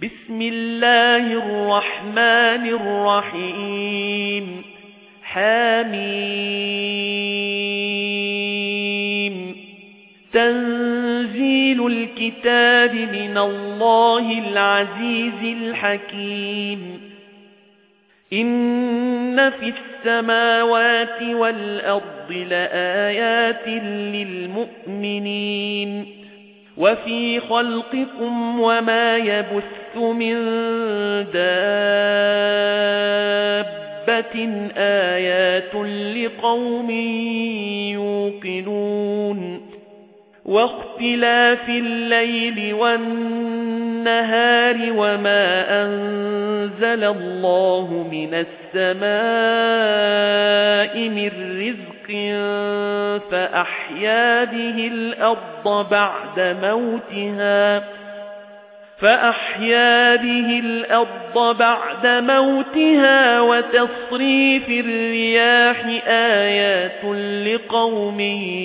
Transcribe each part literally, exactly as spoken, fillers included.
بسم الله الرحمن الرحيم حميم تنزيل الكتاب من الله العزيز الحكيم إن في السماوات والأرض لآيات للمؤمنين وفي خلقكم وما يبث من دابة آيات لقوم يوقنون واختلاف الليل والنهار وما أنزل الله من السماء من رزق فأحيا به الأرض بعد موتها فأحيا به الأرض بعد موتها وتصريف الرياح آيات لقوم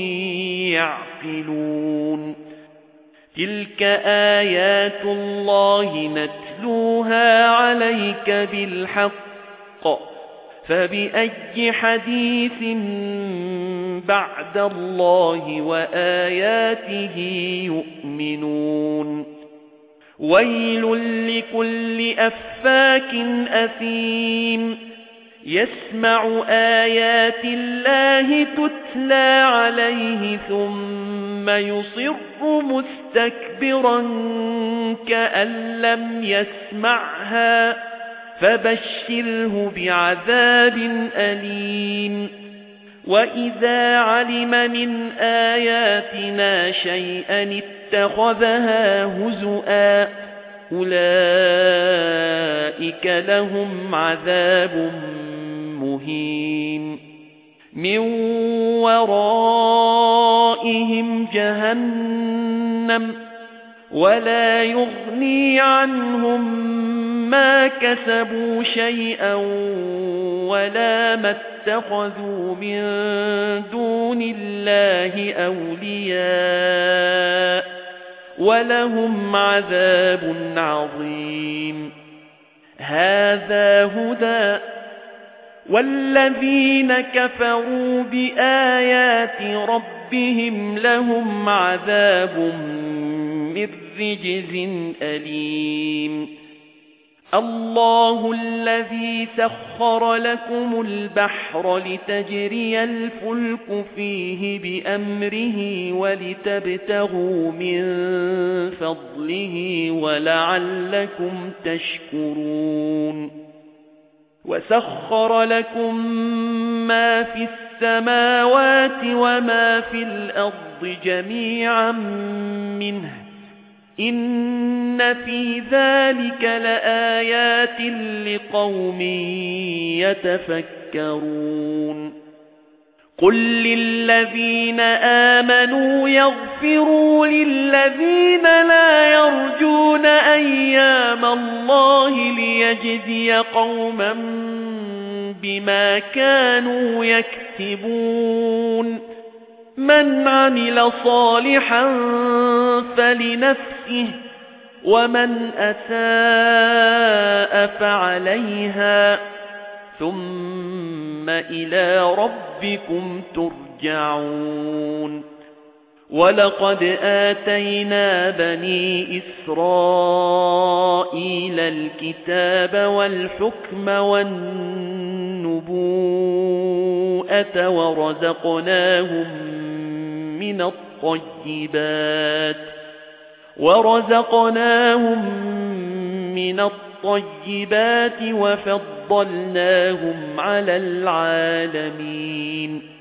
يعقلون تلك آيات الله نتلوها عليك بالحق فبأي حديث بعد الله وآياته يؤمنون ويل لكل أفاك أثيم يسمع آيات الله تتلى عليه ثم يصر مستكبرا كأن لم يسمعها فبشره بعذاب أليم وإذا علم من آياتنا شيئا اتخذها هزؤا أولئك لهم عذاب مهين من ورائهم جهنم ولا يغني عنهم ما كسبوا شيئا ولا ما اتخذوا من دون الله أولياء ولهم عذاب عظيم هذا هدى والذين كفروا بآيات ربهم لهم عذاب من رجز أليم الله الذي سخر لكم البحر لتجري الفلك فيه بأمره ولتبتغوا من فضله ولعلكم تشكرون وسخر لكم ما في السماوات وما في الأرض جميعا منه إن في ذلك لآيات لقوم يتفكرون قل للذين آمنوا يغفروا للذين لا يرجون أيام الله ليجزي قوما بما كانوا يكسبون من عمل صالحا فلنفسه ومن أساء فعليها ثم إلى ربكم ترجعون ولقد آتينا بني إسرائيل الكتاب والحكم والنبوءة ورزقناهم من الطيبات ورزقناهم من الطيبات وفضلناهم على العالمين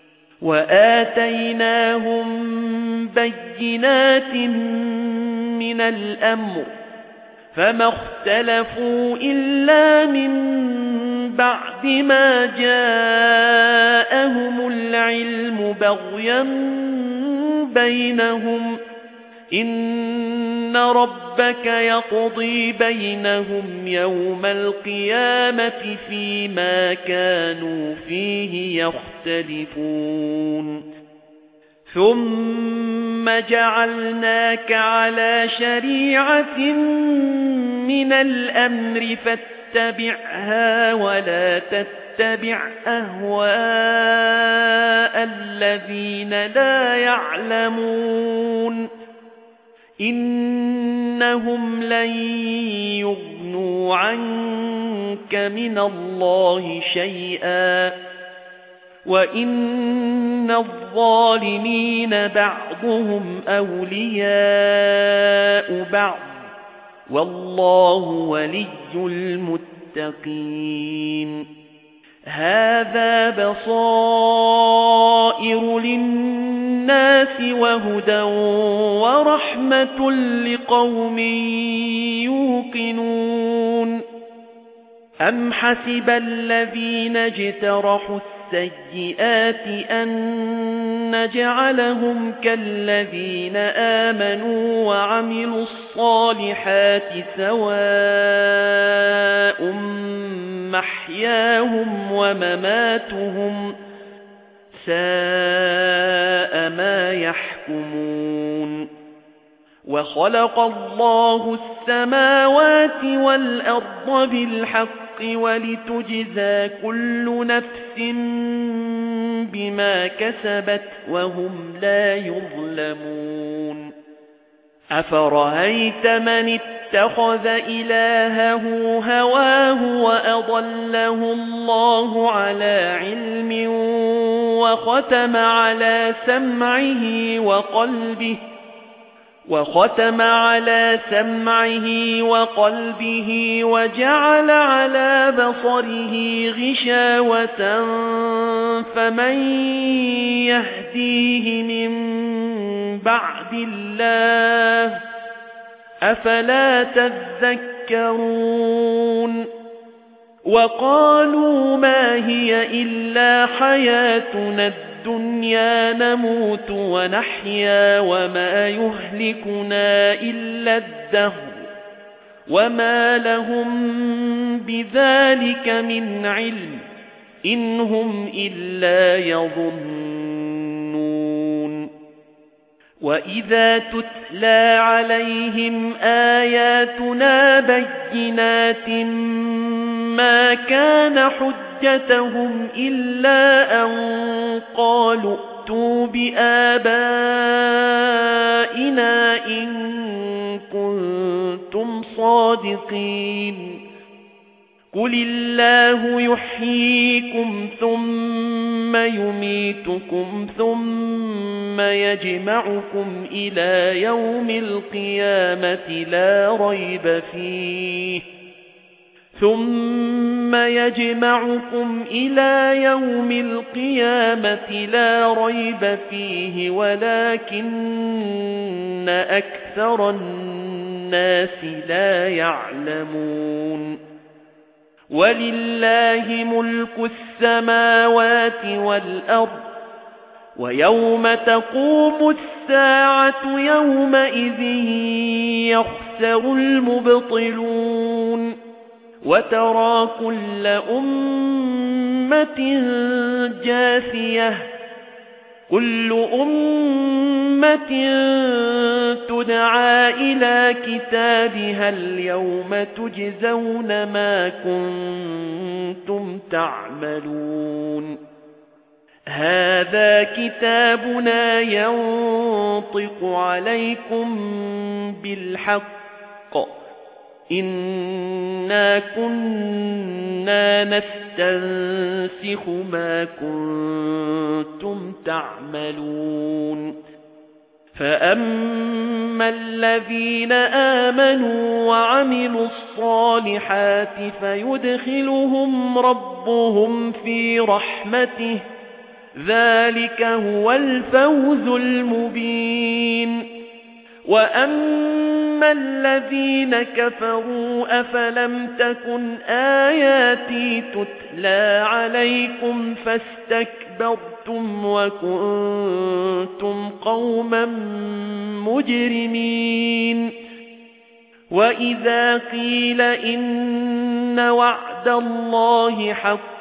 وآتيناهم بينات من الأمر فما اختلفوا إلا من بعد ما جاءهم العلم بغيا بينهم إن ربك يقضي بينهم يوم القيامة فيما كانوا فيه يختلفون ثم جعلناك على شريعة من من الأمر فاتبعها ولا تتبع أهواء الذين لا يعلمون إنهم لن يغنوا عنك من الله شيئا وإن الظالمين بعضهم أولياء بعض والله ولي المتقين هذا بصائر للناس وهدى ورحمة لقوم يوقنون أم حسب الذين اجترحوا السيئات أن نجعلهم كالذين آمنوا وعملوا الصالحات سواء محياهم ومماتهم ساء ما يحكمون وخلق الله السماوات والأرض بالحق ولتجزى كل نفس بما كسبت وهم لا يظلمون أفرأيت من اتخذ إلهه هواه وأضله الله على علم وختم على سمعه وقلبه وختم على سمعه وقلبه وجعل على بصره غشاوة فمن يهديه من بعد الله أفلا تذكرون وقالوا ما هي إلا حياتنا الدنيا نموت ونحيا وما يهلكنا إلا الدهر وما لهم بذلك من علم إن هم إلا يظنون وإذا تتلى عليهم آياتنا بينات ما كان حجتهم إلا أن قالوا ائتوا بآبائنا إن كنتم صادقين قل الله يحييكم ثم يميتكم ثم يجمعكم إلى يوم القيامة لا ريب فيه ثم يجمعكم إلى يوم القيامة لا ريب فيه ولكن أكثر الناس لا يعلمون ولله ملك السماوات والأرض ويوم تقوم الساعة يومئذ يخسر المبطلون وترى كل أمة جاثية كل أمة تدعى إلى كتابها اليوم تجزون ما كنتم تعملون هذا كتابنا ينطق عليكم بالحق إنا كنا نستنسخ ما كنتم تعملون فأما الذين آمنوا وعملوا الصالحات فيدخلهم ربهم في رحمته ذلك هو الفوز المبين وأما الذين كفروا أفلم تكن آياتي تتلى عليكم فاستكبرتم وكنتم قوما مجرمين وإذا قيل إن وعد الله حق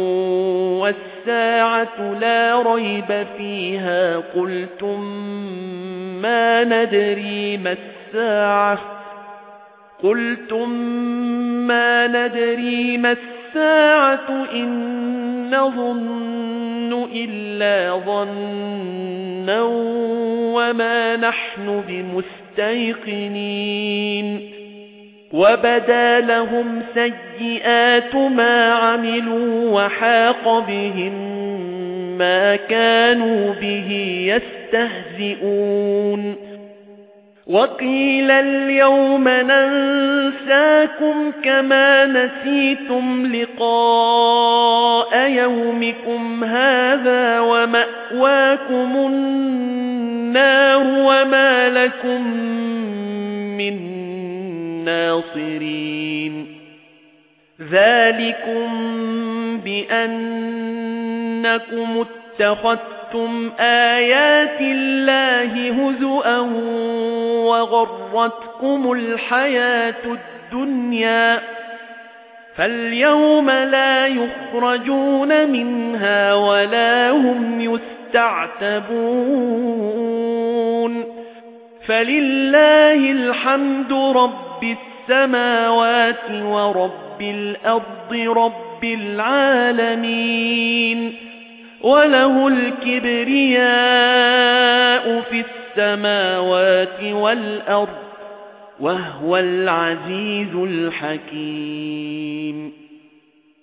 والساعة لا ريب فيها قلتم ما ندري ما الساعة قُلْتُم مَّا نَدْرِي مَا السَّاعَةُ إِن نَّظُنُّ إِلَّا ظَنًّا وَمَا نَحْنُ بِمُسْتَيْقِنِينَ وَبَدَا لَهُمْ سَيِّئَاتُ مَا عَمِلُوا وَحَاقَ بِهِم مَّا كَانُوا بِهِ يَسْتَهْزِئُونَ وَقِيلَ الْيَوْمَ نَنسَاكُمْ كَمَا نَسِيتُمْ لِقَاءَ يَوْمِكُمْ هَذَا وَمَأْوَاكُمُ النَّارُ وَمَا لَكُمْ مِنْ نَاصِرِينَ ذَلِكُمْ بِأَنَّكُمُ اتَّخَذْتُمْ آيَاتِ اللَّهِ هُزُوًا وَغَرَّتْكُمُ الْحَيَاةُ الدُّنْيَا فَالْيَوْمَ لَا يُخْرَجُونَ مِنْهَا وَلَا هُمْ يُسْتَعْتَبُونَ فَلِلَّهِ الْحَمْدُ رَبِّ السَّمَاوَاتِ وَرَبِّ الْأَرْضِ رَبِّ الْعَالَمِينَ وَلَهُ الْكِبْرِيَاءُ فِي السَّمَاوَاتِ وَالْأَرْضِ وَهُوَ الْعَزِيزُ الْحَكِيمُ